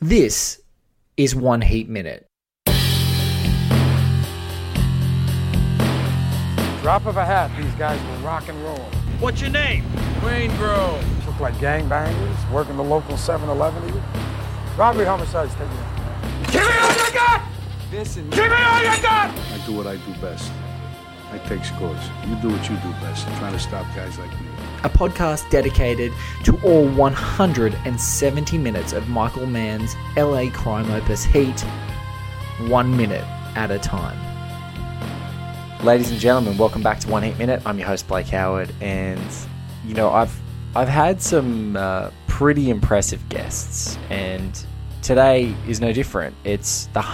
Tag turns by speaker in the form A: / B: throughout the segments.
A: This is One Heat Minute.
B: Drop of a hat, these guys will rock and roll.
C: What's your name?
D: Wayne Grove.
B: Look like gangbangers, working the local 7-Eleven here. Robbery, homicides, take it. Give me all you got!
D: Listen,
B: Give me all you got!
E: I do what I do best. I take scores. You do what you do best. Trying to stop guys like me.
A: A podcast dedicated to all 170 minutes of Michael Mann's LA crime opus Heat, 1 minute at a time. Ladies and gentlemen, welcome back to One Heat Minute. I'm your host Blake Howard, and I've had some pretty impressive guests, and today is no different. It's the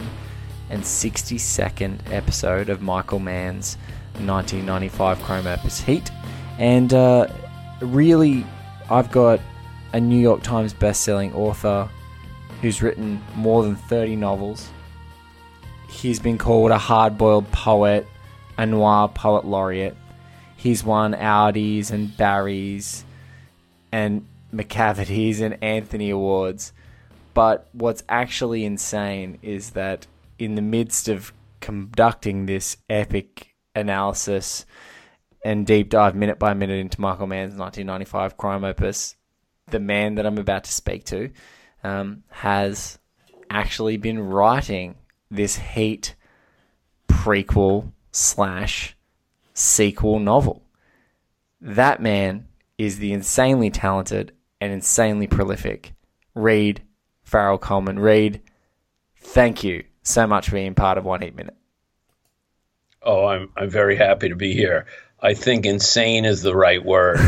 A: 162nd episode of Michael Mann's 1995 crime opus Heat. And really, I've got a New York Times best-selling author who's written more than 30 novels. He's been called a hard-boiled poet, a noir poet laureate. He's won Audies and Barrys and McCavities and Anthony Awards. But what's actually insane is that in the midst of conducting this epic analysis and deep dive minute by minute into Michael Mann's 1995 crime opus, the man that I'm about to speak to has actually been writing this Heat prequel / sequel novel. That man is the insanely talented and insanely prolific Reed Farrell Coleman. Reed, thank you so much for being part of One Heat Minute.
C: Oh, I'm very happy to be here. I think insane is the right word.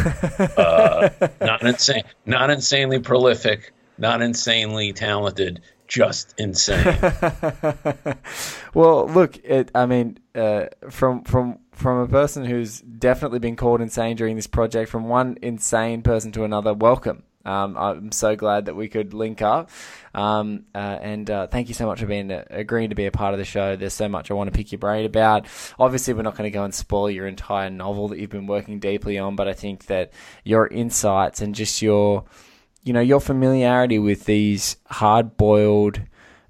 C: Not insanely prolific, not insanely talented, just insane.
A: Well, look, from a person who's definitely been called insane during this project, from one insane person to another, welcome. I'm so glad that we could link up. And thank you so much for agreeing to be a part of the show. There's so much I want to pick your brain about. Obviously, we're not going to go and spoil your entire novel that you've been working deeply on, but I think that your insights and just your familiarity with these hard-boiled,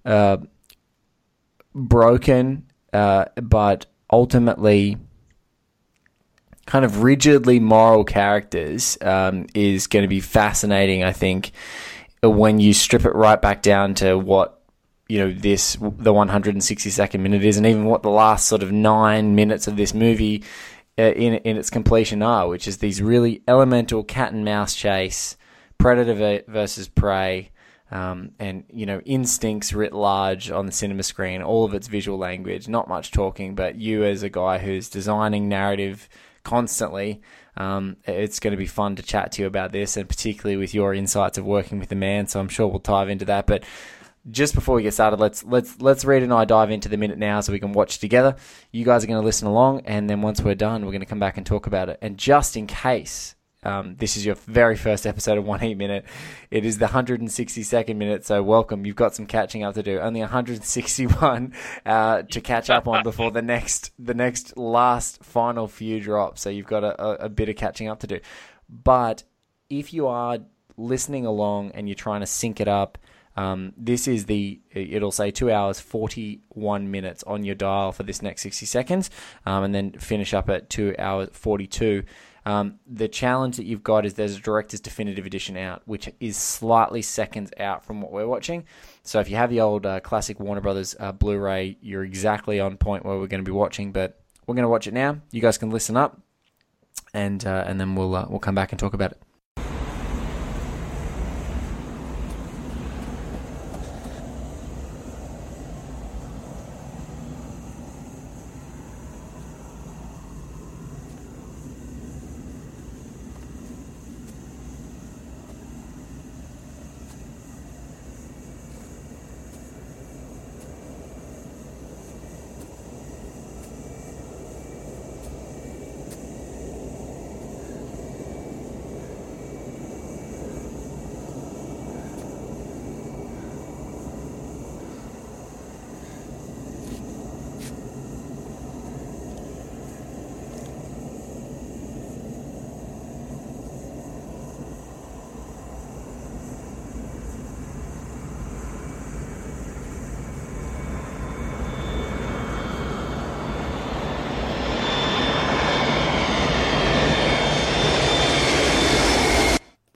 A: broken, but ultimately kind of rigidly moral characters is going to be fascinating, I think, when you strip it right back down to what the 162nd minute is, and even what the last sort of 9 minutes of this movie in its completion are, which is these really elemental cat and mouse chase, predator versus prey, and instincts writ large on the cinema screen, all of its visual language, not much talking, but you as a guy who's designing narrative constantly, it's going to be fun to chat to you about this, and particularly with your insights of working with the man, so I'm sure we'll dive into that. But just before we get started, let's Reed and I dive into the minute now so we can watch together. You guys are going to listen along, and then once we're done, we're going to come back and talk about it. And just in case this is your very first episode of One Heat Minute, it is the 162nd minute, so welcome. You've got some catching up to do. Only 161 to catch up on before the next last final few drops, so you've got a bit of catching up to do. But if you are listening along and you're trying to sync it up, this is it'll say 2 hours 41 minutes on your dial for this next 60 seconds, and then finish up at 2 hours 42. The challenge that you've got is there's a Director's Definitive Edition out, which is slightly seconds out from what we're watching. So if you have the old classic Warner Brothers Blu-ray, you're exactly on point where we're going to be watching. But we're going to watch it now. You guys can listen up, and then we'll come back and talk about it.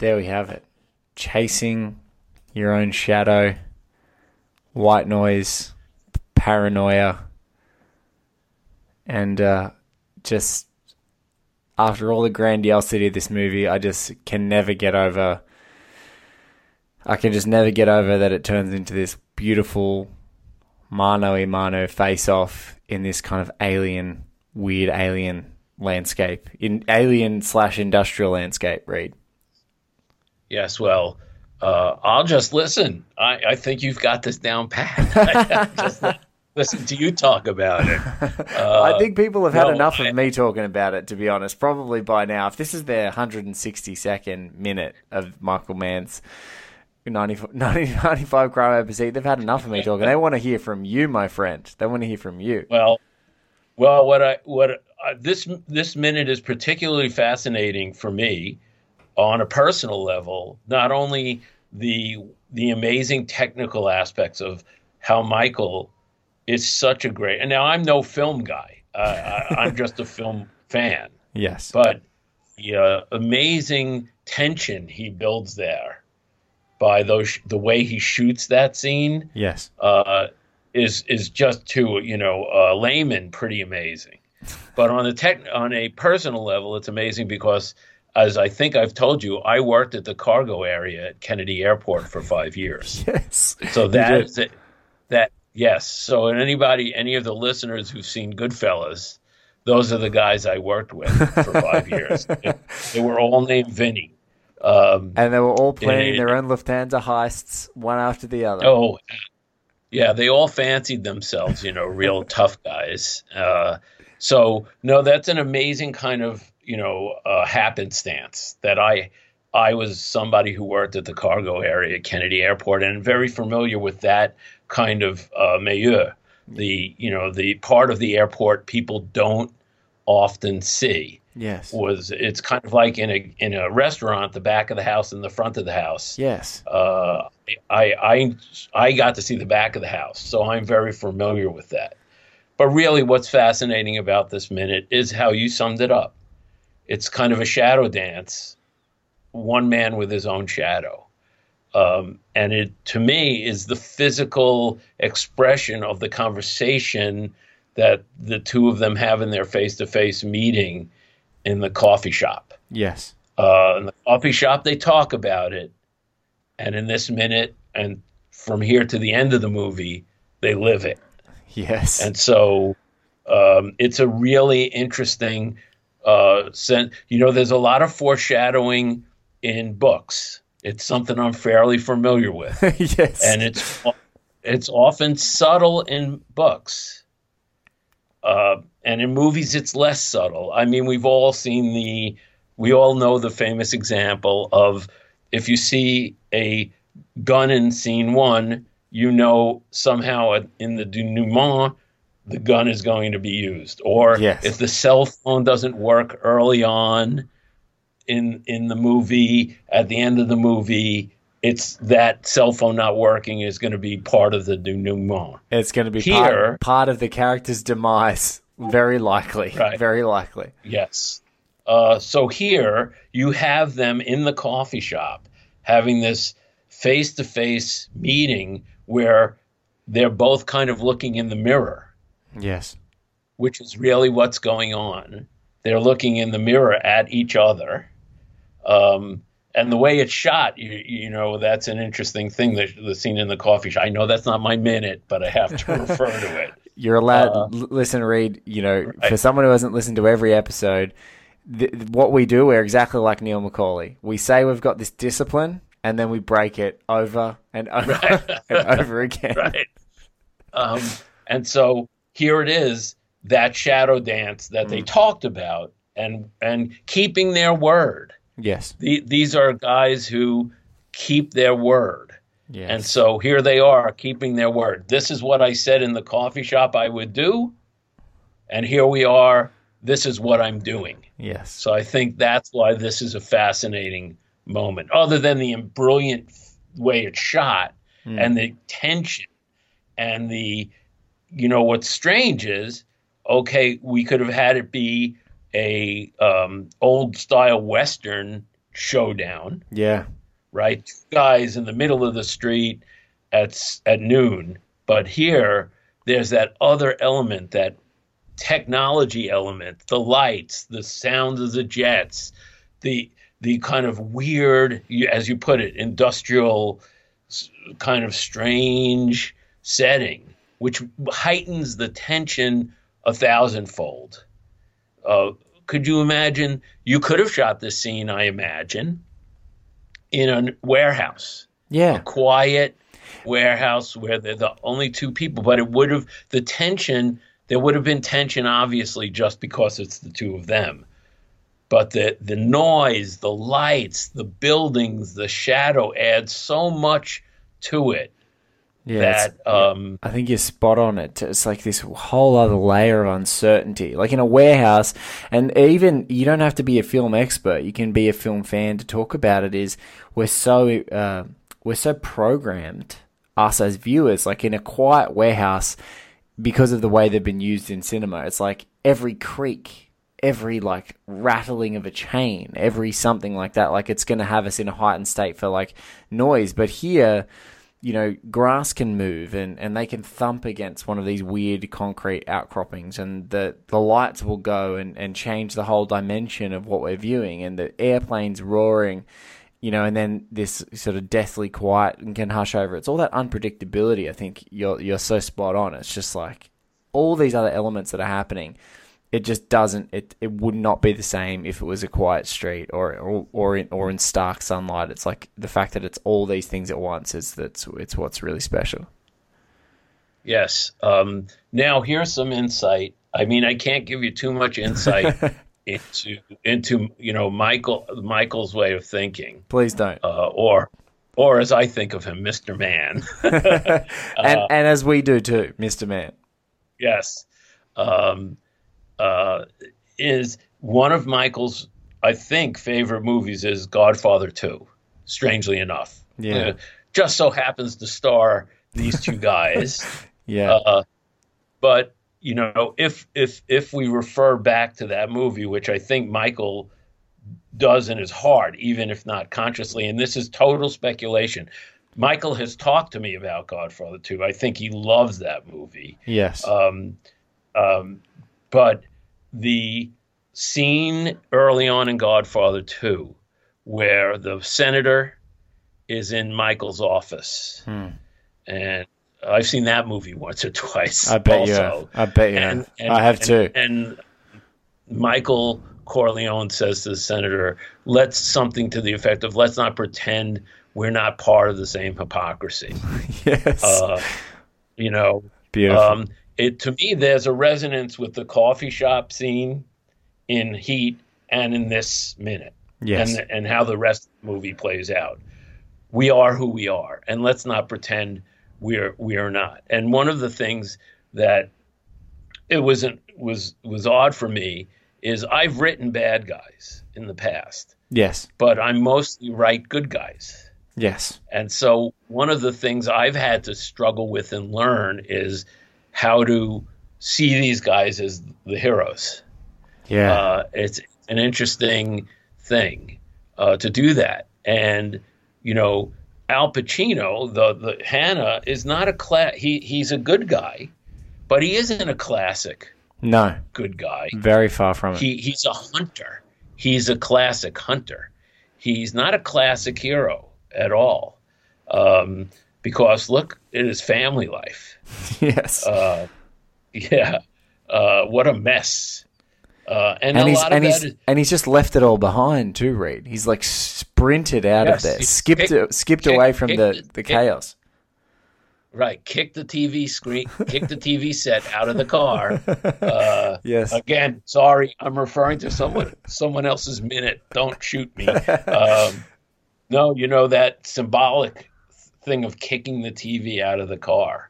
A: there we have it. Chasing your own shadow, white noise, paranoia, and just after all the grandiosity of this movie, I just can never get over. I can just never get over that it turns into this beautiful mano-a-mano face-off in this kind of weird alien landscape, in alien/industrial landscape, Reed.
C: Yes, well, I'll just listen. I think you've got this down pat. Just listen to you talk about it.
A: I think people have had enough of me talking about it, to be honest, probably by now. If this is their 162nd minute of Michael Mann's 95 Crime Episode, they've had enough of me talking. They want to hear from you, my friend. They want to hear from you.
C: Well, this minute is particularly fascinating for me on a personal level. Not only the amazing technical aspects of how Michael is such a great, and now I'm no film guy. I'm just a film fan.
A: Yes,
C: but the amazing tension he builds there by the way he shoots that scene.
A: Yes,
C: is just to a layman pretty amazing. But on a personal level, it's amazing because, as I think I've told you, I worked at the cargo area at Kennedy Airport for 5 years.
A: Yes.
C: So yes. So any of the listeners who've seen Goodfellas, those are the guys I worked with for 5 years. They were all named Vinny.
A: And they were all planning their own Lufthansa heists, one after the other.
C: Oh, yeah. They all fancied themselves, real tough guys. So, no, that's an amazing kind of, happenstance that I was somebody who worked at the cargo area at Kennedy Airport and very familiar with that kind of milieu. The part of the airport people don't often see.
A: Yes.
C: It's kind of like in a restaurant, the back of the house and the front of the house.
A: Yes.
C: I got to see the back of the house, so I'm very familiar with that. But really what's fascinating about this minute is how you summed it up. It's kind of a shadow dance, one man with his own shadow. And it, to me, is the physical expression of the conversation that the two of them have in their face-to-face meeting in the coffee shop.
A: Yes.
C: In the coffee shop, they talk about it. And in this minute, and from here to the end of the movie, they live it.
A: Yes.
C: And so it's a really interesting sense. There's a lot of foreshadowing in books. It's something I'm fairly familiar with.
A: Yes.
C: And it's often subtle in books. And in movies, it's less subtle. I mean, we all know the famous example of if you see a gun in scene one, somehow in the denouement, the gun is going to be used. Or
A: yes.
C: If the cell phone doesn't work early on in the movie, at the end of the movie, it's that cell phone not working is going to be part of the denouement.
A: It's going to be part of the character's demise. Very likely.
C: Right.
A: Very likely.
C: Yes. So here you have them in the coffee shop having this face-to-face meeting where they're both kind of looking in the mirror.
A: Yes.
C: Which is really what's going on. They're looking in the mirror at each other. And the way it's shot, that's an interesting thing, the scene in the coffee shop. I know that's not my minute, but I have to refer to it.
A: You're allowed, listen, Reed, for someone who hasn't listened to every episode, what we do, we're exactly like Neil McCauley. We say we've got this discipline, and then we break it over and over and over again.
C: Right. And so here it is, that shadow dance that they talked about and keeping their word.
A: Yes.
C: These are guys who keep their word.
A: Yes.
C: And so here they are keeping their word. This is what I said in the coffee shop I would do. And here we are. This is what I'm doing.
A: Yes.
C: So I think that's why this is a fascinating moment, other than the brilliant way it's shot and the tension and what's strange is, okay, we could have had it be a old style Western showdown,
A: Yeah.
C: right? Two guys in the middle of the street at noon. But here, there's that other element, that technology element, the lights, the sound of the jets, the kind of weird, as you put it, industrial kind of strange setting, which heightens the tension 1,000-fold. Could you imagine? You could have shot this scene, I imagine, in a warehouse.
A: Yeah.
C: A quiet warehouse where they're the only two people, but it would have there would have been tension, obviously, just because it's the two of them. But the noise, the lights, the buildings, the shadow adds so much to it.
A: Yeah, I think you're spot on it. It's like this whole other layer of uncertainty. Like in a warehouse, and even you don't have to be a film expert. You can be a film fan to talk about it. Is we're so programmed, us as viewers, like in a quiet warehouse, because of the way they've been used in cinema. It's like every creak, every like rattling of a chain, every something like that. Like it's going to have us in a heightened state for like noise. But here, you know, grass can move and they can thump against one of these weird concrete outcroppings, and the lights will go and change the whole dimension of what we're viewing, and the airplanes roaring, you know, and then this sort of deathly quiet and can hush over. It's all that unpredictability. I think you're so spot on. It's just like all these other elements that are happening. It just doesn't. It would not be the same if it was a quiet street or in stark sunlight. It's like the fact that it's all these things at once it's what's really special.
C: Yes. Now here's some insight. I mean, I can't give you too much insight into Michael's way of thinking.
A: Please don't.
C: Or as I think of him, Mr. Man.
A: and as we do too, Mr. Man.
C: Yes. Is one of Michael's, I think, favorite movies is Godfather 2, strangely enough.
A: Yeah.
C: Just so happens to star these two guys.
A: Yeah.
C: But, you know, if we refer back to that movie, which I think Michael does in his heart, even if not consciously, and this is total speculation, Michael has talked to me about Godfather 2. I think he loves that movie.
A: Yes.
C: But the scene early on in Godfather 2 where the senator is in Michael's office, and I've seen that movie once or twice.
A: I bet
C: also.
A: you have. I bet you have. I have too.
C: And Michael Corleone says to the senator, let's something to the effect of, let's not pretend we're not part of the same hypocrisy.
A: Yes.
C: You know,
A: beautiful.
C: To me, there's a resonance with the coffee shop scene in Heat and in this minute.
A: Yes.
C: And how the rest of the movie plays out. We are who we are, and let's not pretend we are not. And one of the things that it was odd for me is I've written bad guys in the past.
A: Yes.
C: But I mostly write good guys.
A: Yes.
C: And so one of the things I've had to struggle with and learn is how to see these guys as the heroes.
A: Yeah.
C: It's an interesting thing to do that. And, you know, Al Pacino, the Hannah, is not he's a good guy, but he isn't a classic good guy.
A: Very far from it.
C: He's a hunter. He's a classic hunter. He's not a classic hero at all. Because look at his family life.
A: Yes.
C: What a mess. And
A: he's just left it all behind too, Reed. He's like sprinted out of there, skipped away from the chaos.
C: Right. Kick the TV screen, kick the TV set out of the car.
A: Yes.
C: Again, sorry, I'm referring to someone else's minute. Don't shoot me. No, you know, that symbolic thing of kicking the TV out of the car.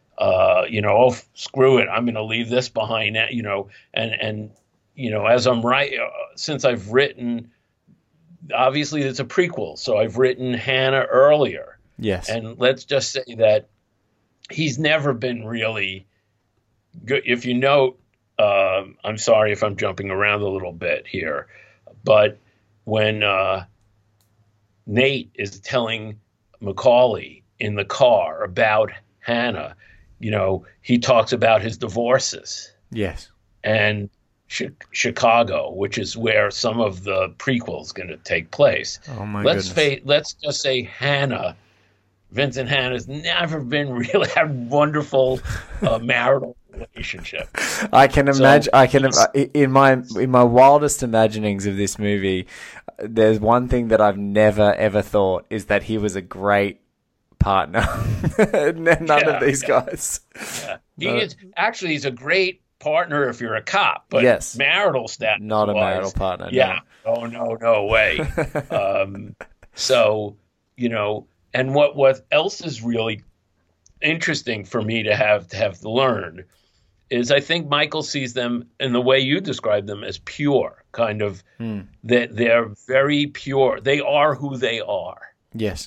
C: Screw it. I'm going to leave this behind. You know, and you know, as I'm since I've written, obviously it's a prequel, so I've written Hannah earlier.
A: Yes.
C: And let's just say that he's never been really good. If you note, I'm sorry if I'm jumping around a little bit here, but when Nate is telling Macaulay in the car about Hannah, he talks about his divorces
A: Yes.
C: and Chicago, which is where some of the prequel is going to take place.
A: Oh my
C: Let's
A: goodness.
C: let's just say Vincent Hanna's never been really had a wonderful marital relationship.
A: I can imagine. In my wildest imaginings of this movie, there's one thing that I've never ever thought is that he was a great partner. None of these guys.
C: Yeah. He's a great partner if you're a cop, but
A: Yes.
C: marital status,
A: Not a marital partner.
C: Yeah. Oh no way. So and what else is really interesting for me to have learned is I think Michael sees them in the way you describe them as pure, kind of that they're very pure. They are who they are.
A: Yes.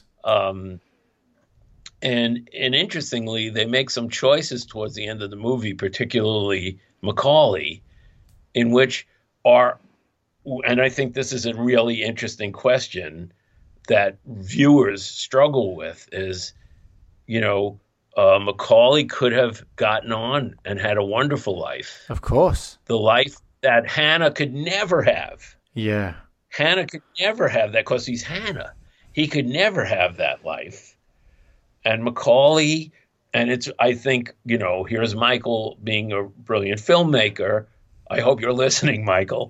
C: And interestingly, they make some choices towards the end of the movie, particularly Macaulay, in which and I think this is a really interesting question that viewers struggle with is, Macaulay could have gotten on and had a wonderful life.
A: Of course.
C: The life that Hannah could never have.
A: Yeah.
C: Hannah could never have that because he's Hannah. He could never have that life. And Macaulay, and I think, here's Michael being a brilliant filmmaker. I hope you're listening, Michael.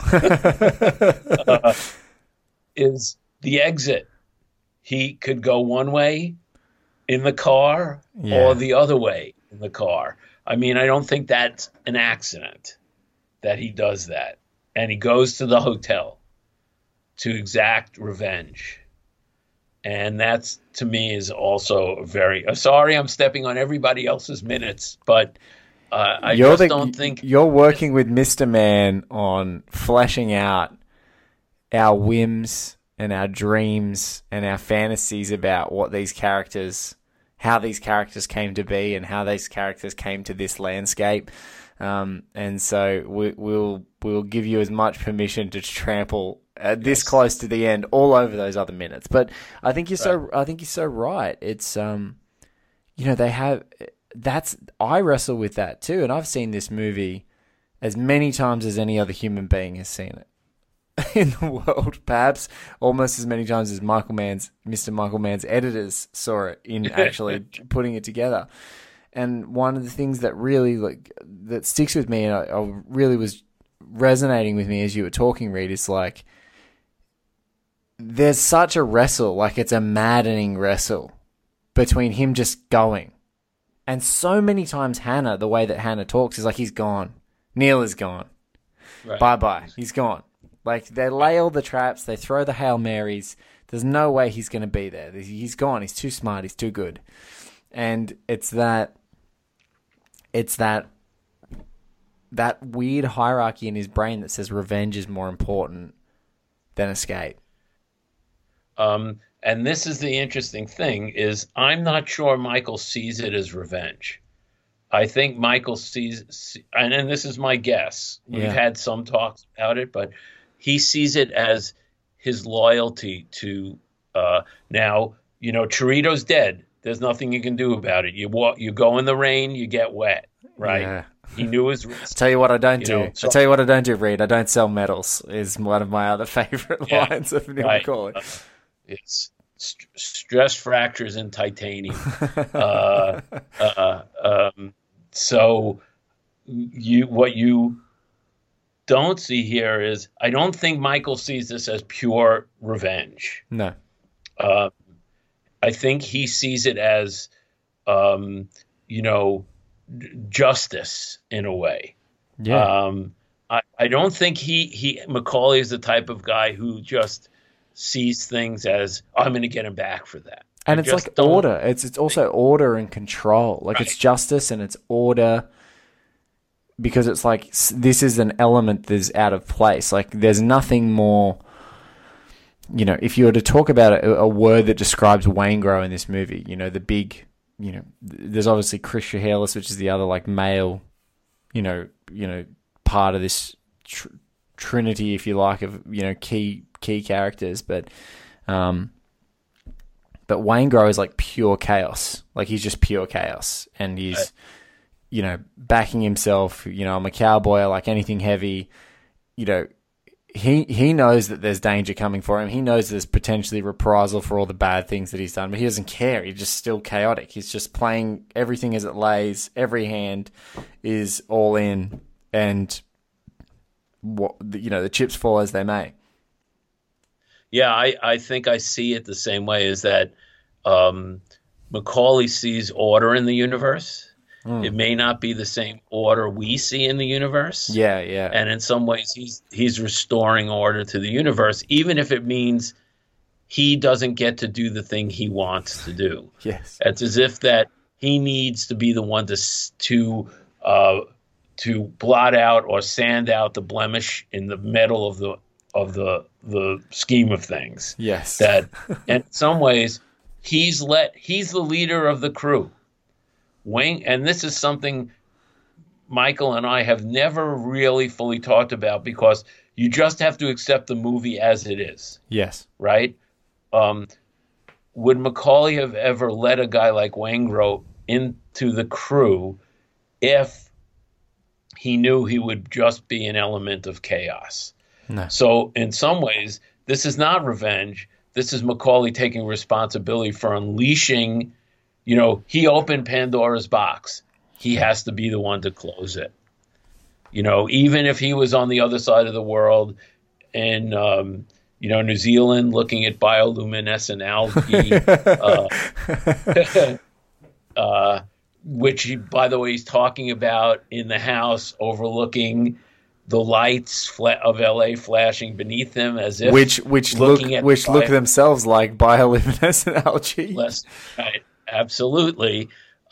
C: Is the exit. He could go one way in the car or the other way in the car. I mean, I don't think that's an accident that he does that. And he goes to the hotel to exact revenge. And that's, to me, is also very... sorry, I'm stepping on everybody else's minutes, but I don't think...
A: You're working with Mr. Man on fleshing out our whims and our dreams and our fantasies about what these characters... how these characters came to be and how these characters came to this landscape. And so we'll give you as much permission to trample this close to the end all over those other minutes. But I think you're so right. It's they have I wrestle with that too, and I've seen this movie as many times as any other human being has seen it in the world, perhaps almost as many times as Mr. Michael Mann's editors saw it in actually putting it together. And one of the things that really that sticks with me, and I really was resonating with me as you were talking, Reed, is there's such a wrestle, it's a maddening wrestle between him just going. And so many times Hannah, the way that Hannah talks is he's gone. Neil is gone. Right. Bye-bye. He's gone. They lay all the traps, they throw the Hail Marys. There's no way he's going to be there. He's gone. He's too smart. He's too good. And it's that weird hierarchy in his brain that says revenge is more important than escape.
C: And this is the interesting thing is I'm not sure Michael sees it as revenge. I think Michael sees, and this is my guess. We've had some talks about it, but he sees it as his loyalty to, now, Chirito's dead. There's nothing you can do about it. You go in the rain, you get wet, right? Yeah. He knew his risk.
A: Tell you what I don't do. I tell you what I don't do, Reed. I don't sell medals is one of my other favorite lines of Neil Macaulay.
C: It's stress fractures in titanium. So what you don't see here is I don't think Michael sees this as pure revenge.
A: No.
C: I think he sees it as, justice in a way.
A: Yeah.
C: I don't think Macaulay is the type of guy who just sees things as I'm going to get him back for that.
A: And it's order. It's also order and control. Right. It's justice and it's order because it's this is an element that's out of place. There's nothing more. If you were to talk about a word that describes Waingro in this movie, the big, there's obviously Chris Shiherlis, which is the other male, part of this trinity, if you like, of key characters. But But Waingro is like pure chaos. Like he's just pure chaos, and he's backing himself. I'm a cowboy. I like anything heavy. He knows that there's danger coming for him. He knows there's potentially reprisal for all the bad things that he's done, but he doesn't care. He's just still chaotic. He's just playing everything as it lays. Every hand is all in, and the chips fall as they may.
C: Yeah, I think I see it the same way, is that Macaulay sees order in the universe. It may not be the same order we see in the universe.
A: Yeah, yeah.
C: And in some ways, he's restoring order to the universe, even if it means he doesn't get to do the thing he wants to do.
A: Yes.
C: It's as if that he needs to be the one to blot out or sand out the blemish in the middle of the scheme of things.
A: Yes.
C: That in some ways he's the leader of the crew. And this is something Michael and I have never really fully talked about, because you just have to accept the movie as it is.
A: Yes.
C: Right? Would Macaulay have ever let a guy like Waingro into the crew if he knew he would just be an element of chaos?
A: No.
C: So in some ways, this is not revenge. This is Macaulay taking responsibility for unleashing. He opened Pandora's box. He has to be the one to close it. Even if he was on the other side of the world in, New Zealand, looking at bioluminescent algae, which, by the way, he's talking about in the house overlooking the lights of LA flashing beneath him, as if
A: which look themselves like bioluminescent algae.
C: Right. Absolutely.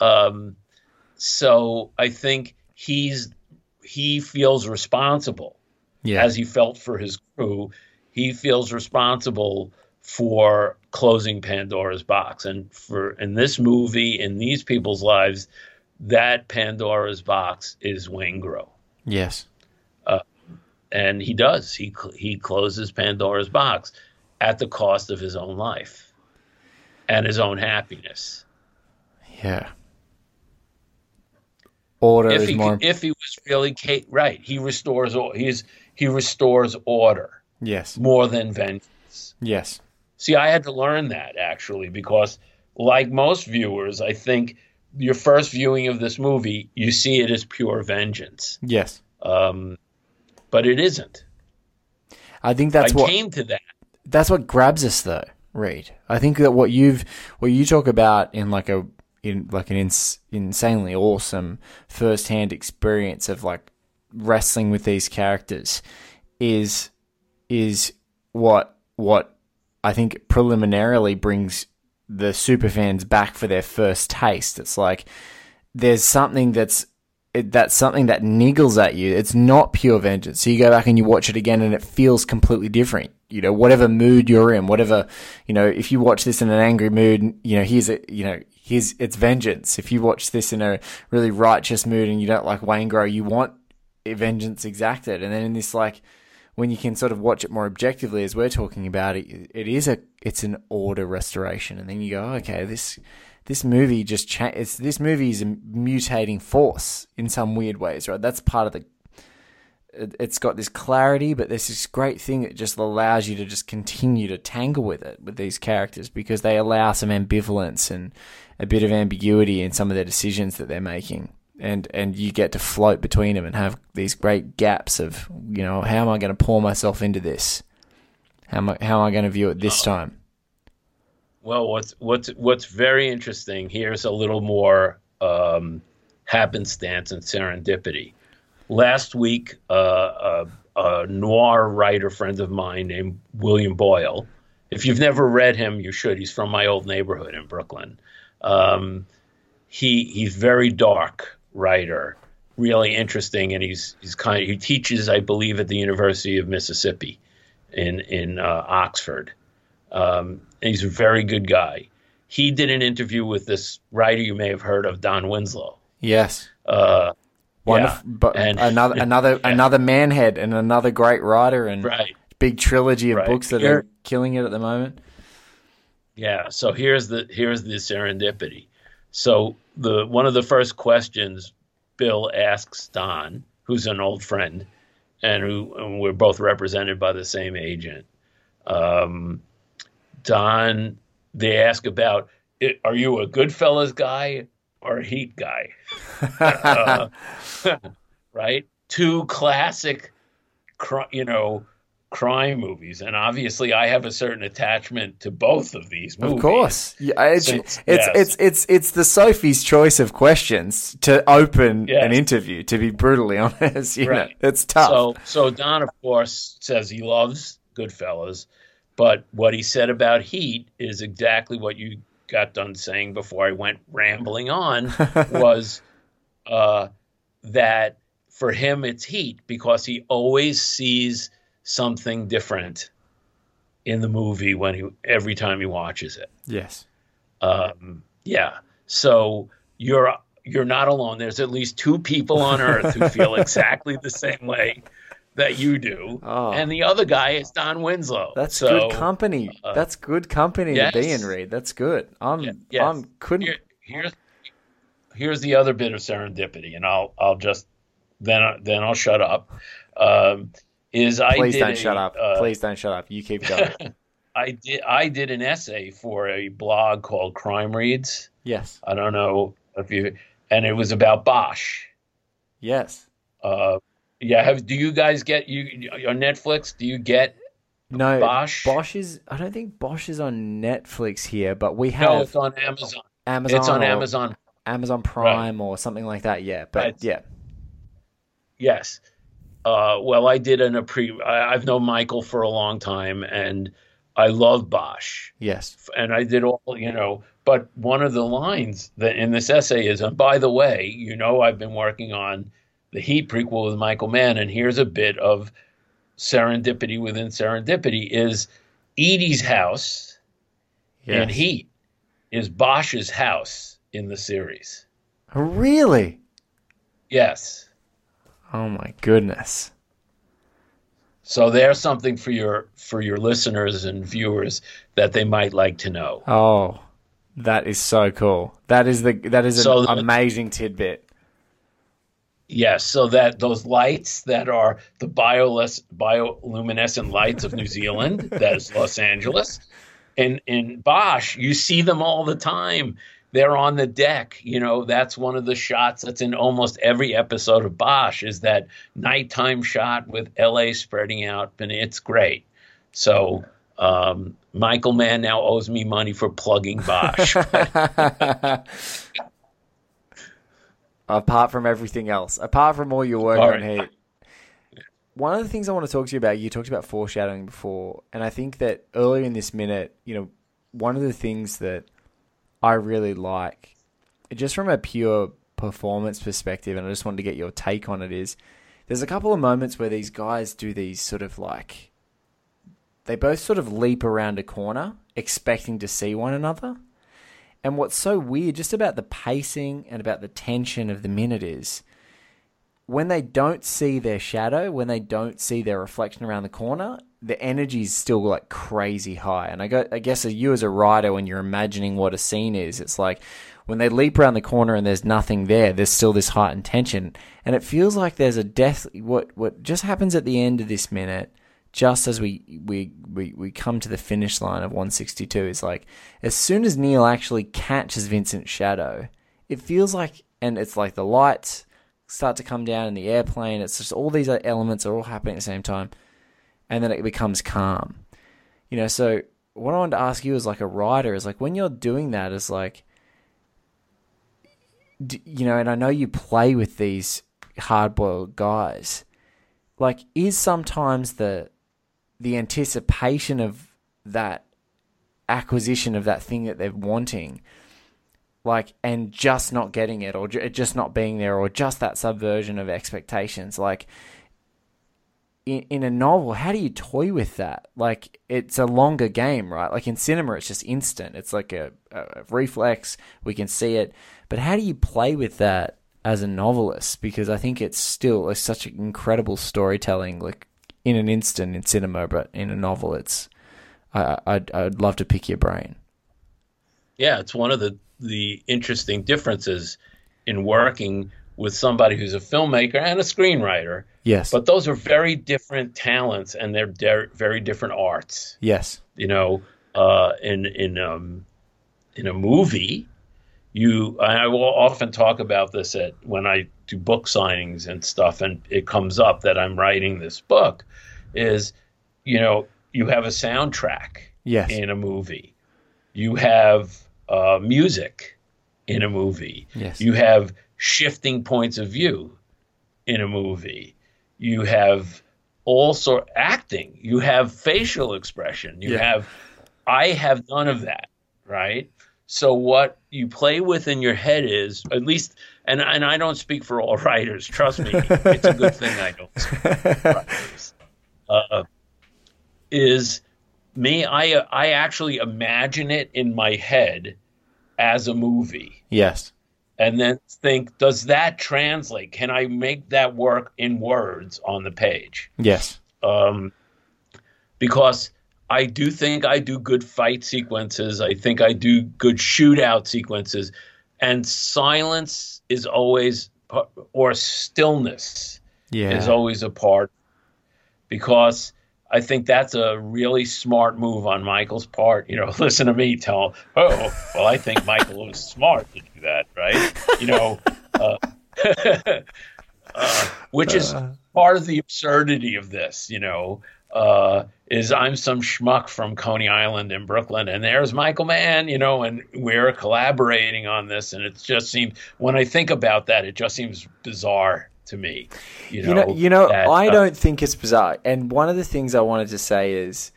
C: So I think he feels responsible, as he felt for his crew. He feels responsible for closing Pandora's box. And in this movie, in these people's lives, that Pandora's box is Waingro.
A: Yes.
C: And he does. He closes Pandora's box at the cost of his own life and his own happiness.
A: Yeah. Order
C: if
A: is more.
C: If he was really right, he restores order.
A: Yes.
C: More than vengeance.
A: Yes.
C: See, I had to learn that, actually, because like most viewers, I think your first viewing of this movie, you see it as pure vengeance.
A: Yes.
C: But it isn't.
A: I think I
C: came to that.
A: That's what grabs us, though, Reed. I think that what you talk about in an insanely awesome first-hand experience of like wrestling with these characters is what I think preliminarily brings the superfans back for their first taste. It's like there's something that's something that niggles at you. It's not pure vengeance. So you go back and you watch it again and it feels completely different. Whatever mood you're in, whatever, if you watch this in an angry mood, it's vengeance. If you watch this in a really righteous mood and you don't like Waingro, you want vengeance exacted. And then in this, like, when you can sort of watch it more objectively, as we're talking about it, it's an order restoration. And then you go, okay, this movie this movie is a mutating force in some weird ways, right? That's part of it's got this clarity, but there's this great thing that just allows you to just continue to tangle with it, with these characters, because they allow some ambivalence and a bit of ambiguity in some of their decisions that they're making. And you get to float between them and have these great gaps of, how am I going to pour myself into this? How am I going to view it this time?
C: Well, what's very interesting, here's a little more happenstance and serendipity. Last week, a noir writer friend of mine named William Boyle, if you've never read him, you should. He's from my old neighborhood in Brooklyn. He's very dark writer, really interesting, and he teaches, I believe, at the University of Mississippi in Oxford. And he's a very good guy. He did an interview with this writer you may have heard of, Don Winslow.
A: Yes. Another manhead and another great writer and big trilogy of books that are killing it at the moment.
C: Yeah. So here's the serendipity. So the one of the first questions Bill asks Don, who's an old friend, and we're both represented by the same agent. Don, they ask about, are you a Goodfellas guy or a Heat guy? uh, right? Two classic, crime movies, and obviously I have a certain attachment to both of these movies.
A: Of course, it's the Sophie's choice of questions to open an interview. To be brutally honest, you know, it's tough.
C: So Don, of course, says he loves Goodfellas, but what he said about Heat is exactly what you got done saying before I went rambling on. Was that for him it's Heat because he always sees something different in the movie every time he watches it.
A: Yes.
C: Yeah. So you're not alone. There's at least two people on Earth who feel exactly the same way that you do. Oh. And the other guy is Don Winslow.
A: That's good company. That's good company to be in, Reed. That's good.
C: Here's the other bit of serendipity, and I'll just then I'll shut up. Please
A: don't shut up. Please don't shut up. You keep going.
C: I did an essay for a blog called Crime Reads.
A: Yes.
C: I don't know and it was about Bosch.
A: Yes.
C: Yeah. Do you guys get on Netflix? Do you get Bosch?
A: I don't think Bosch is on Netflix here, but we have.
C: No, it's on Amazon. It's on Amazon.
A: Amazon Prime or something like that. Yeah, but yeah.
C: Yes. Well, I did I've known Michael for a long time, and I love Bosch.
A: Yes.
C: And I did but one of the lines that in this essay is, and by the way, I've been working on the Heat prequel with Michael Mann, and here's a bit of serendipity within serendipity is Edie's house in Heat is Bosch's house in the series.
A: Really?
C: Yes.
A: Oh my goodness.
C: So there's something for your listeners and viewers that they might like to know.
A: Oh, that is so cool. That is an amazing tidbit.
C: Yes, so that those lights that are the bioluminescent lights of New Zealand, that is Los Angeles. And in Bosch, you see them all the time. They're on the deck. That's one of the shots that's in almost every episode of Bosch is that nighttime shot with LA spreading out, and it's great. So Michael Mann now owes me money for plugging Bosch.
A: Apart from everything else, apart from all your work on Heat. One of the things I want to talk to you about, you talked about foreshadowing before, and I think that earlier in this minute, one of the things that I really like, just from a pure performance perspective, and I just wanted to get your take on it, is there's a couple of moments where these guys do these sort of like, they both sort of leap around a corner expecting to see one another. And what's so weird just about the pacing and about the tension of the minute is when they don't see their shadow, when they don't see their reflection around the corner, the energy is still like crazy high. And I guess you as a writer, when you're imagining what a scene is, it's like when they leap around the corner and there's nothing there, there's still this heightened tension. And it feels like there's a death. What just happens at the end of this minute, just as we come to the finish line of 162, is like as soon as Neil actually catches Vincent's shadow, it feels like, and it's like the lights start to come down in the airplane. It's just all these elements are all happening at the same time. And then it becomes calm. So what I wanted to ask you as like a writer is like when you're doing that is like, and I know you play with these hard-boiled guys, like is sometimes the anticipation of that acquisition of that thing that they're wanting, like, and just not getting it, or just not being there, or just that subversion of expectations, like in a novel, how do you toy with that? Like, it's a longer game, right? Like in cinema, it's just instant. It's like a reflex. We can see it. But how do you play with that as a novelist? Because I think it's still such incredible storytelling, like in an instant in cinema, but in a novel, it's. I'd love to pick your brain.
C: Yeah, it's one of the interesting differences in working with somebody who's a filmmaker and a screenwriter.
A: Yes.
C: But those are very different talents, and they're very different arts.
A: Yes.
C: You know, in a movie, I will often talk about this when I do book signings and stuff, and it comes up that I'm writing this book. Is, you know, you have a soundtrack
A: Yes.
C: in a movie, you have music in a movie,
A: Yes.
C: you have shifting points of view in a movie, you have acting, you have facial expression, I have none of that, right? So what you play with in your head is, at least, and I don't speak for all writers, trust me, it's a good thing I don't speak for writers, is me, I actually imagine it in my head as a movie.
A: Yes.
C: And then think, does that translate? Can I make that work in words on the page?
A: Yes.
C: Because I do think I do good fight sequences. I think I do good shootout sequences. And silence is always, or stillness is always a part. Because I think that's a really smart move on Michael's part. You know, listen to me tell him, oh, well, I think Michael was smart to do that, right? You know, which is part of the absurdity of this, you know, is I'm some schmuck from Coney Island in Brooklyn, and there's Michael Mann, you know, and we're collaborating on this. And it just seems, when I think about that, it just seems bizarre to me.
A: You know, I don't think it's bizarre. And one of the things I wanted to say is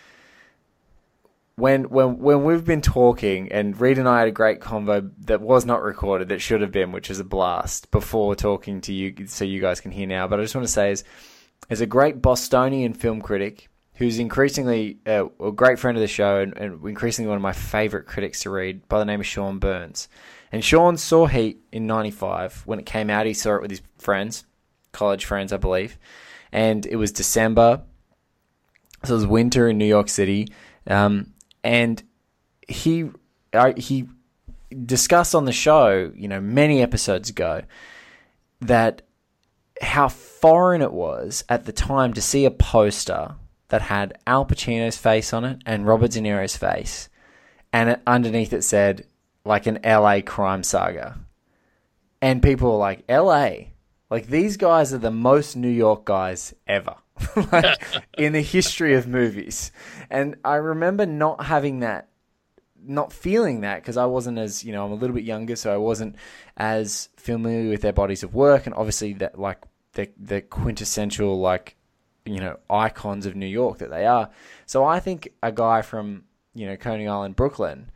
A: when we've been talking, and Reed and I had a great convo that was not recorded, that should have been, which is a blast, before talking to you, so you guys can hear now. But I just want to say is, as a great Bostonian film critic who's increasingly a great friend of the show and increasingly one of my favorite critics to read, by the name of Sean Burns. And Sean saw Heat in 95. When it came out, he saw it with his friends, college friends, I believe. And it was December, so it was winter in New York City. And he discussed on the show, you know, many episodes ago, that how foreign it was at the time to see a poster that had Al Pacino's face on it and Robert De Niro's face, and underneath it said, like, an LA crime saga. And people were like, LA? Like, these guys are the most New York guys ever. Like, in the history of movies. And I remember not having that, not feeling that, because I wasn't as, you know, I'm a little bit younger, so I wasn't as familiar with their bodies of work, and obviously that, like, the quintessential, like, you know, icons of New York that they are. So I think a guy from, you know, Coney Island, Brooklyn,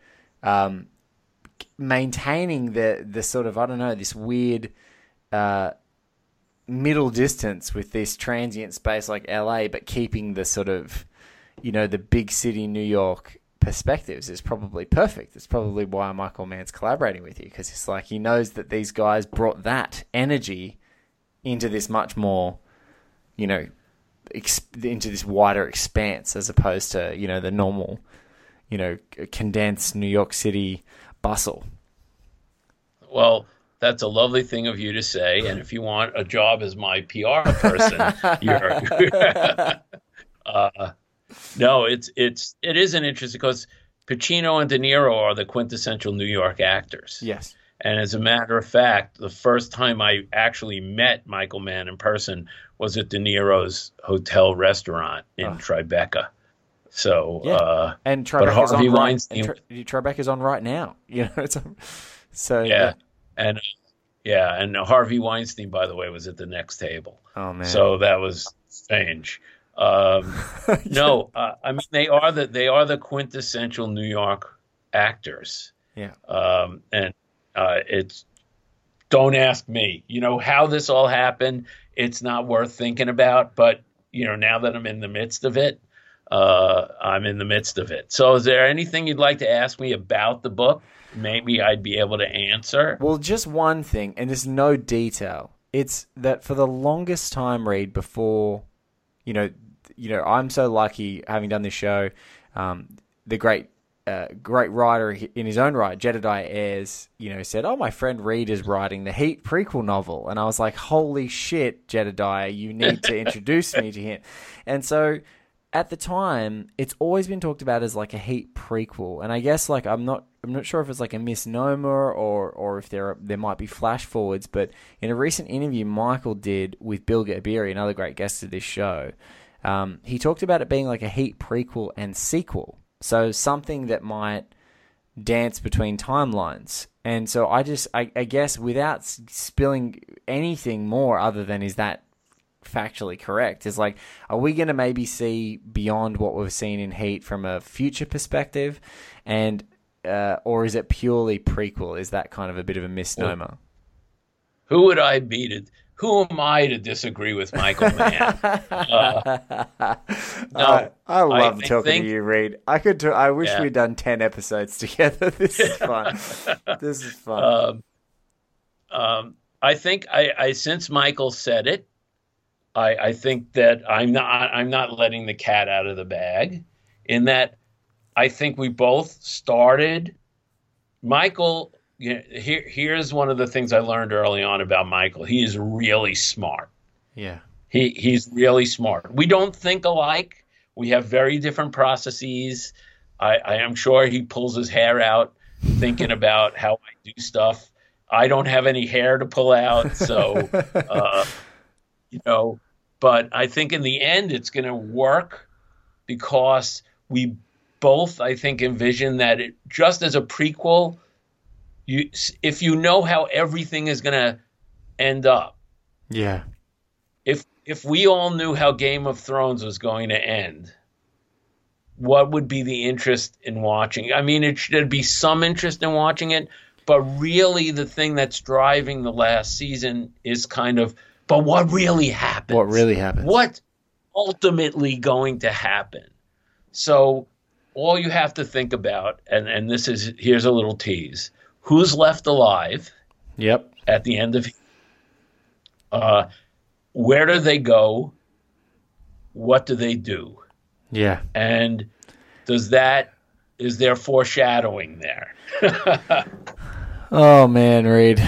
A: maintaining the sort of, I don't know, this weird middle distance with this transient space like LA, but keeping the sort of, you know, the big city New York perspectives is probably perfect. It's probably why Michael Mann's collaborating with you, because it's like he knows that these guys brought that energy into this much more, you know, into this wider expanse, as opposed to, you know, the normal, you know, condensed New York City bustle. Well,
C: that's a lovely thing of you to say. And if you want a job as my PR person, no, it is an interesting, because Pacino and De Niro are the quintessential New York actors.
A: Yes.
C: And as a matter of fact, the first time I actually met Michael Mann in person was at De Niro's hotel restaurant in Tribeca. So,
A: yeah. And Tribeca's on Tribeca's on right now. You know, so
C: yeah. And and Harvey Weinstein, by the way, was at the next table.
A: Oh man!
C: So that was strange. No, I mean, they are the quintessential New York actors.
A: Yeah.
C: And it's, don't ask me, you know, how this all happened. It's not worth thinking about, but, you know, now that I'm in the midst of it, I'm in the midst of it. So is there anything you'd like to ask me about the book? Maybe I'd be able to answer.
A: Well, just one thing, and there's no detail. It's that for the longest time, Reed, before, you know, I'm so lucky having done this show. The great great writer in his own right, Jedediah Ayres, said, "Oh, my friend Reed is writing the Heat prequel novel," and I was like, "Holy shit, Jedediah, you need to introduce me to him." And so, at the time, it's always been talked about as like a Heat prequel, and I guess like I'm not sure if it's like a misnomer or if there might be flash forwards, but in a recent interview Michael did with Bill Gerberi, another great guest of this show, he talked about it being like a Heat prequel and sequel. So something that might dance between timelines. And so I guess without spilling anything more other than is that factually correct, is like, are we going to maybe see beyond what we've seen in Heat from a future perspective? And or is it purely prequel? Is that kind of a bit of a misnomer?
C: Who would I be to... Who am I to disagree with Michael Mann?
A: No, I love talking to you, Reed. I wish we'd done 10 episodes together. This is fun. This is fun.
C: I think since Michael said it, I think that I'm not letting the cat out of the bag. In that, I think we both started. Michael. Here's one of the things I learned early on about Michael. He is really smart.
A: Yeah.
C: He's really smart. We don't think alike. We have very different processes. I am sure he pulls his hair out thinking about how I do stuff. I don't have any hair to pull out. So, but I think in the end it's going to work because we both, I think, envision that it just as a prequel, if you know how everything is going to end up.
A: Yeah.
C: If we all knew how Game of Thrones was going to end, what would be the interest in watching? I mean, there'd be some interest in watching it, but really the thing that's driving the last season is kind of, but what really happens?
A: What really happens?
C: What's ultimately going to happen? So all you have to think about, and here's a little tease. Who's left alive?
A: Yep.
C: At the end of where do they go? What do they do?
A: Yeah.
C: And is there foreshadowing there?
A: Oh man, Reed.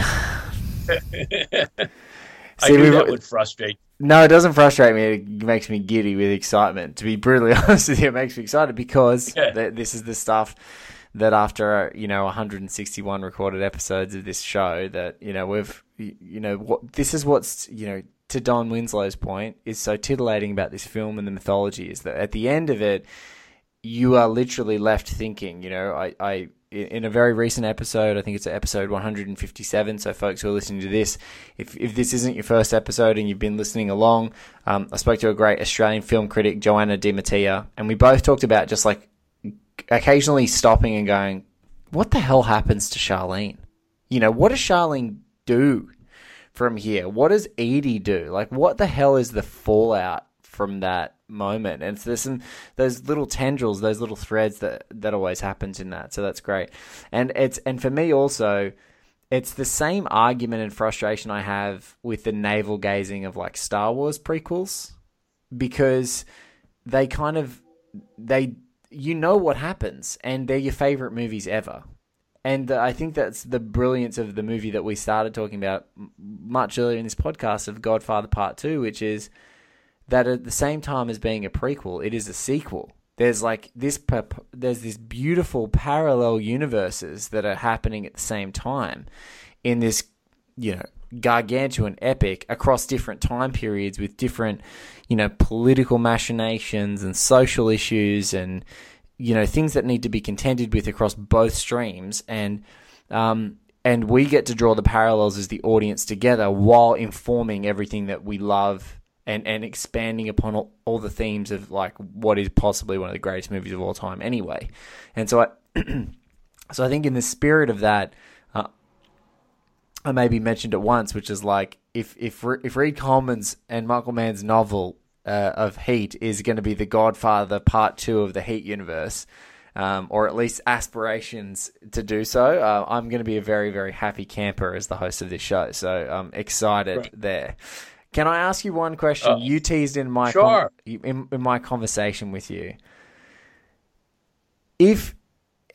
C: I knew that would frustrate.
A: No, it doesn't frustrate me. It makes me giddy with excitement. To be brutally honest with you, it makes me excited because this is the stuff that after 161 recorded episodes of this show that this is what's to Don Winslow's point is so titillating about this film and the mythology is that at the end of it you are literally left thinking. I in a very recent episode, I think it's episode 157. So folks who are listening to this, if this isn't your first episode and you've been listening along, I spoke to a great Australian film critic, Joanna Di Mattia, and we both talked about just like occasionally stopping and going, what the hell happens to Charlene? What does Charlene do from here? What does Edie do? Like, what the hell is the fallout from that moment? And so there's those little tendrils, those little threads that always happens in that. So that's great. And for me also, it's the same argument and frustration I have with the navel gazing of like Star Wars prequels, because they what happens, and they're your favorite movies ever. And I think that's the brilliance of the movie that we started talking about much earlier in this podcast of Godfather Part 2, which is that at the same time as being a prequel, it is a sequel. There's like there's this beautiful parallel universes that are happening at the same time in this, gargantuan epic across different time periods with different, political machinations and social issues and, things that need to be contended with across both streams. And we get to draw the parallels as the audience together while informing everything that we love and expanding upon all the themes of like what is possibly one of the greatest movies of all time anyway. And so I think in the spirit of that, I maybe mentioned it once, which is like if Reed Coleman's and Michael Mann's novel of Heat is going to be the Godfather Part 2 of the Heat universe, or at least aspirations to do so, I'm going to be a very, very happy camper as the host of this show. So I'm excited there. Can I ask you one question? You teased in my in my conversation with you.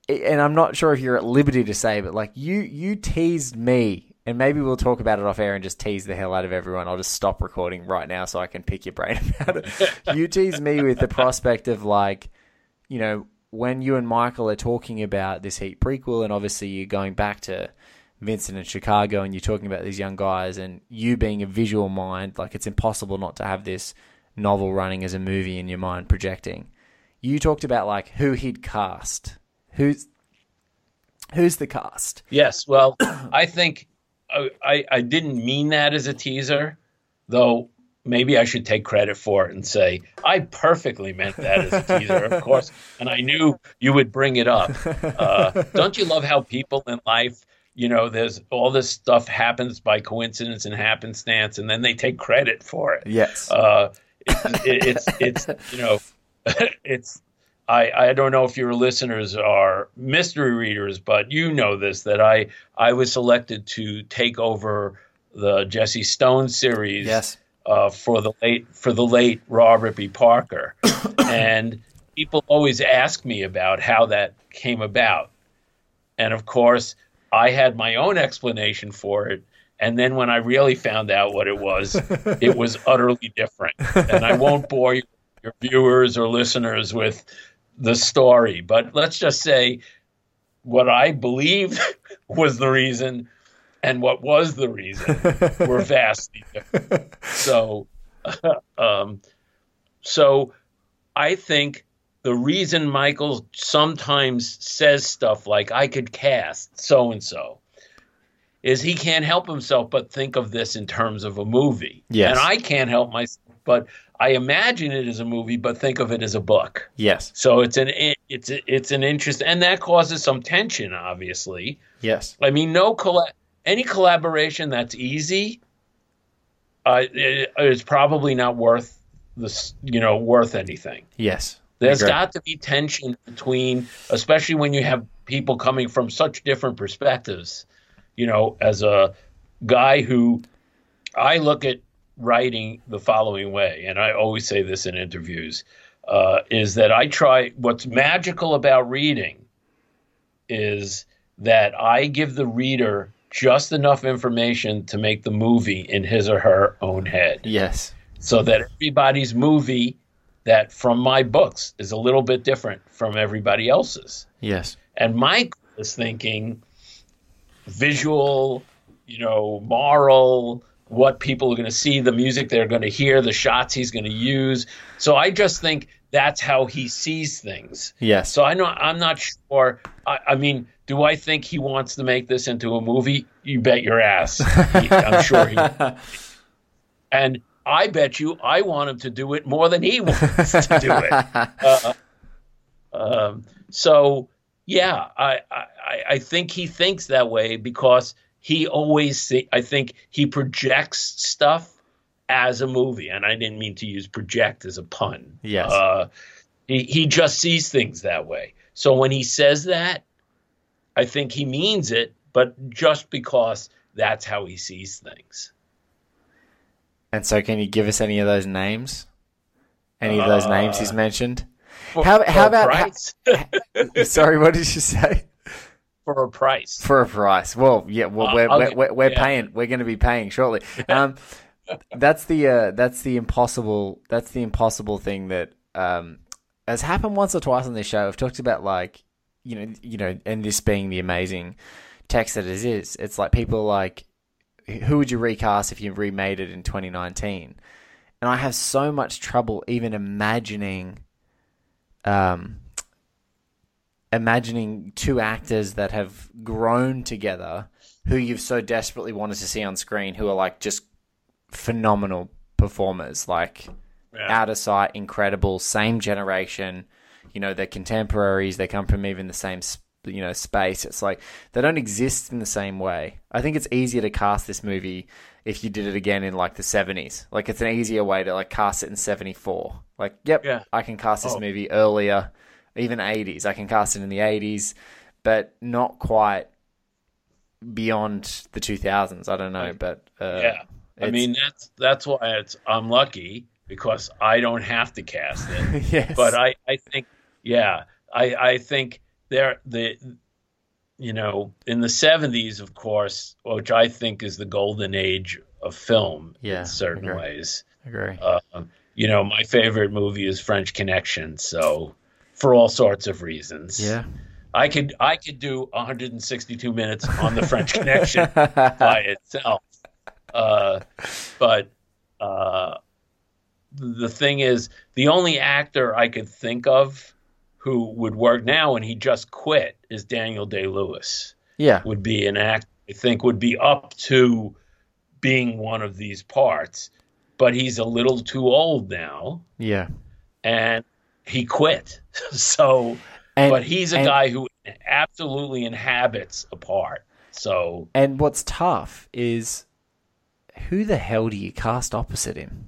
A: and I'm not sure if you're at liberty to say, but like you teased me, and maybe we'll talk about it off air and just tease the hell out of everyone. I'll just stop recording right now so I can pick your brain about it. You teased me with the prospect of like, you know, when you and Michael are talking about this Heat prequel, and obviously you're going back to Vincent and Chicago, and you're talking about these young guys, and you being a visual mind, like it's impossible not to have this novel running as a movie in your mind projecting. You talked about like who he'd cast. Who's the cast?
C: Yes, well, I think I didn't mean that as a teaser, though maybe I should take credit for it and say I perfectly meant that as a teaser, of course, and I knew you would bring it up. Don't you love how people in life, you know, there's all this stuff happens by coincidence and happenstance, and then they take credit for it.
A: Yes.
C: It's you know, it's. I don't know if your listeners are mystery readers, but you know this, that I was selected to take over the Jesse Stone series.
A: Yes.
C: For the late Robert B. Parker, and people always ask me about how that came about, and of course I had my own explanation for it. And then when I really found out what it was utterly different. And I won't bore your viewers or listeners with the story, but let's just say what I believed was the reason and what was the reason were vastly different. So I think the reason Michael sometimes says stuff like I could cast so-and-so is he can't help himself but think of this in terms of a movie.
A: Yes.
C: And I can't help myself but I imagine it as a movie, but think of it as a book.
A: Yes.
C: So it's an interest, and that causes some tension, obviously.
A: Yes.
C: I mean, any collaboration that's easy is probably not worth anything.
A: Yes.
C: There's got to be tension between, especially when you have people coming from such different perspectives. You know, as a guy who I look at writing the following way, and I always say this in interviews, is that what's magical about reading is that I give the reader just enough information to make the movie in his or her own head.
A: Yes.
C: So that everybody's movie that from my books is a little bit different from everybody else's.
A: Yes.
C: And Mike is thinking visual, moral, what people are going to see, the music they're going to hear, the shots he's going to use. So I just think that's how he sees things.
A: Yes.
C: So I'm not sure. I mean, do I think he wants to make this into a movie? You bet your ass. I'm sure he. And I bet you I want him to do it more than he wants to do it. So yeah, I think he thinks that way because he always I think he projects stuff as a movie, and I didn't mean to use project as a pun.
A: Yes.
C: He just sees things that way. So when he says that, I think he means it, but just because that's how he sees things. And
A: so can you give us any of those names? Any of those names he's mentioned?
C: How about price?
A: Sorry, what did you say?
C: For a price.
A: For a price. Well, yeah. Well, we're paying. We're going to be paying shortly. That's the impossible thing that has happened once or twice on this show. I've talked about and this being the amazing text that it is. It's like people like, who would you recast if you remade it in 2019? And I have so much trouble even imagining two actors that have grown together who you've so desperately wanted to see on screen, who are like just phenomenal performers, out of sight, incredible, same generation, they're contemporaries, they come from even the same space. It's like they don't exist in the same way. I think it's easier to cast this movie if you did it again in the 70s. It's an easier way to cast it in 74. I can cast this movie earlier, even 80s. I can cast it in the 80s, but not quite beyond the 2000s. I don't know, but
C: I mean that's why I'm lucky because I don't have to cast it.
A: Yes.
C: But I think I think in the 70s, of course, which I think is the golden age of film in certain ways.
A: Agree.
C: My favorite movie is French Connection. So for all sorts of reasons.
A: Yeah.
C: I could do 162 minutes on the French Connection by itself. But the thing is, the only actor I could think of who would work now, and he just quit, is Daniel Day-Lewis.
A: Yeah.
C: Would be an actor I think would be up to being one of these parts, but he's a little too old now.
A: Yeah.
C: And he quit. But he's a guy who absolutely inhabits a part. So.
A: And what's tough is, who the hell do you cast opposite him?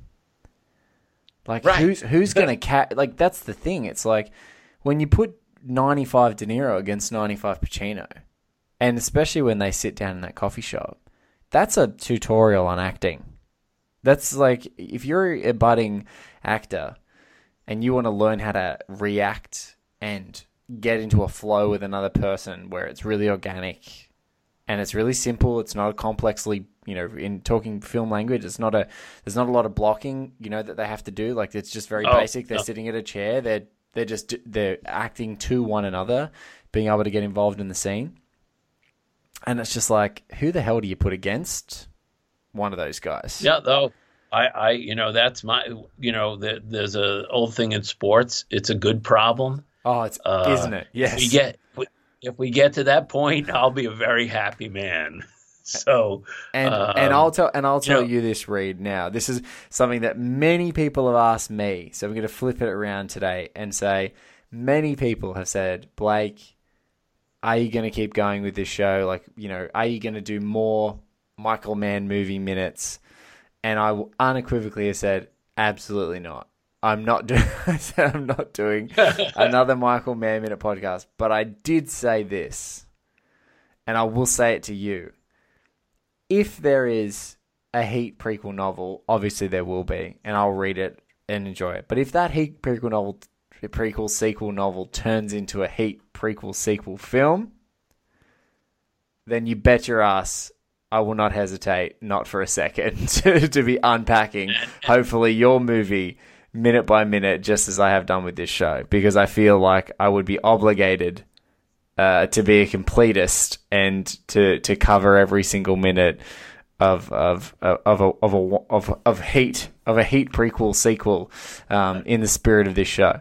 A: Like,
C: right.
A: who's going to like, that's the thing. It's like, when you put 95 De Niro against 95 Pacino, and especially when they sit down in that coffee shop, that's a tutorial on acting. That's like, if you're a budding actor and you want to learn how to react and get into a flow with another person where it's really organic and it's really simple, it's not a complexly, in talking film language, there's not a lot of blocking, that they have to do. Like, it's just very basic. They're sitting at a chair. They're acting to one another, being able to get involved in the scene. And it's just like, who the hell do you put against one of those guys?
C: Yeah, though, that's my, there's a old thing in sports. It's a good problem.
A: Oh, isn't it? Yes.
C: If we get to that point, I'll be a very happy man. So,
A: and I'll tell you this, Reed. Now, this is something that many people have asked me. So we're going to flip it around today and say, many people have said, Blake, are you going to keep going with this show? Like, are you going to do more Michael Mann movie minutes? And I unequivocally have said, absolutely not. I'm not doing another Michael Mann minute podcast. But I did say this, and I will say it to you. If there is a Heat prequel novel, obviously there will be, and I'll read it and enjoy it. But if that Heat prequel sequel novel turns into a Heat prequel sequel film, then you bet your ass I will not hesitate, not for a second, to be unpacking, hopefully, your movie minute by minute, just as I have done with this show, because I feel like I would be obligated to be a completist and to cover every single minute of a Heat prequel sequel in the spirit of this show.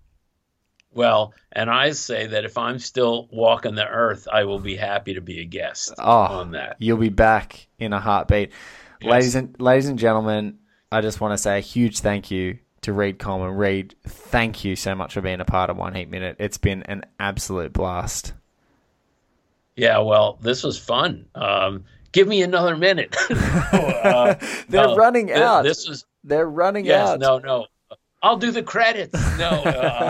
C: Well, and I say that if I'm still walking the earth, I will be happy to be a guest on that.
A: You'll be back in a heartbeat. Yes. Ladies and gentlemen, I just want to say a huge thank you to Reed Coleman. Reed, thank you so much for being a part of One Heat Minute. It's been an absolute blast.
C: Yeah, well, this was fun. Give me another minute.
A: They're running out. They're running out.
C: No. I'll do the credits. No,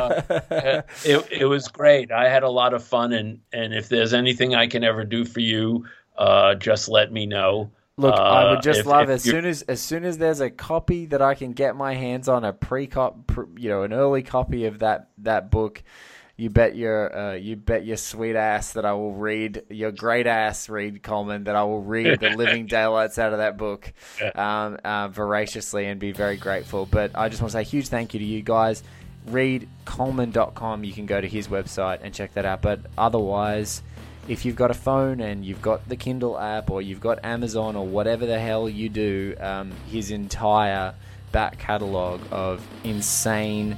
C: it was great. I had a lot of fun, and if there's anything I can ever do for you, just let me know.
A: Look, I would just love as soon as there's a copy that I can get my hands on, an early copy of that book. You bet your sweet ass that I will read, your great ass, Reed Coleman, that I will read the living daylights out of that book voraciously and be very grateful. But I just want to say a huge thank you to you guys. ReedColeman.com, you can go to his website and check that out. But otherwise, if you've got a phone and you've got the Kindle app or you've got Amazon or whatever the hell you do, his entire back catalogue of insane...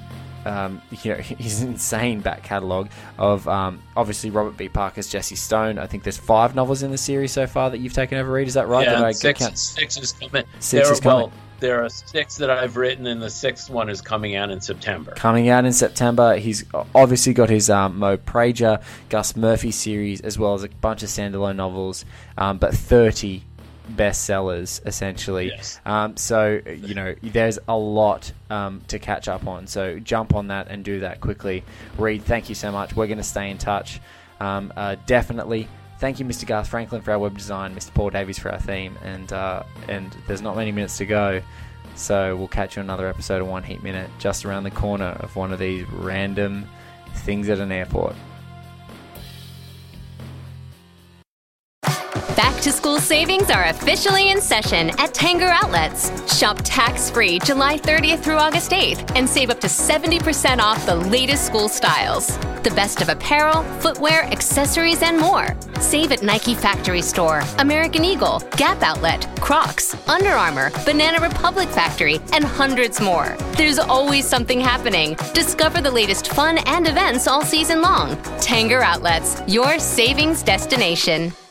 A: his insane back catalogue of obviously Robert B. Parker's Jesse Stone. I think there's 5 novels in the series so far that you've taken over, Reed. Is that right?
C: Yeah, six is coming. There are 6 that I've written, and the 6th one is coming out in September.
A: He's obviously got his Mo Prager, Gus Murphy series, as well as a bunch of standalone novels, but 30 bestsellers essentially.
C: Yes.
A: So there's a lot to catch up on, so jump on that and do that quickly. Reed, thank you so much. We're going to stay in touch, definitely. Thank you, Mr. Garth Franklin, for our web design, Mr. Paul Davies for our theme, and there's not many minutes to go, so we'll catch you on another episode of One Heat Minute just around the corner of one of these random things at an airport.
F: Back-to-school savings are officially in session at Tanger Outlets. Shop tax-free July 30th through August 8th and save up to 70% off the latest school styles. The best of apparel, footwear, accessories, and more. Save at Nike Factory Store, American Eagle, Gap Outlet, Crocs, Under Armour, Banana Republic Factory, and hundreds more. There's always something happening. Discover the latest fun and events all season long. Tanger Outlets, your savings destination.